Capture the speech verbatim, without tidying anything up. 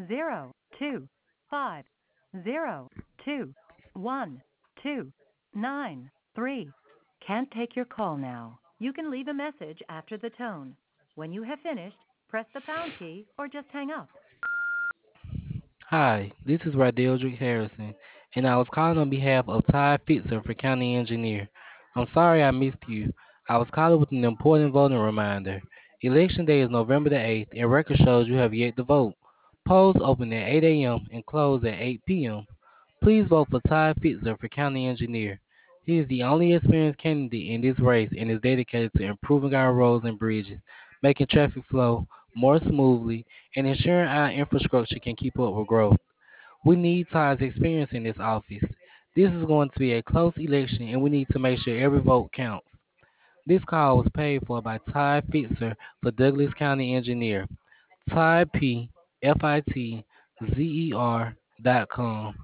zero two five zero two one two nine three. Can't take your call now. You can leave a message after the tone. When you have finished, press the pound key or just hang up. Hi, this is Radildrick Harrison, and I was calling on behalf of Ty Fitzer for County Engineer. I'm sorry I missed you. I was calling with an important voting reminder. Election day is November the eighth, and record shows you have yet to vote. Polls open at eight a m and close at eight p m. Please vote for Ty Fitzer for County Engineer. He is the only experienced candidate in this race and is dedicated to improving our roads and bridges, making traffic flow more smoothly, and ensuring our infrastructure can keep up with growth. We need Ty's experience in this office. This is going to be a close election, and we need to make sure every vote counts. This call was paid for by Ty Fitzer for Douglas County Engineer. Ty P F I T Z E R dot com.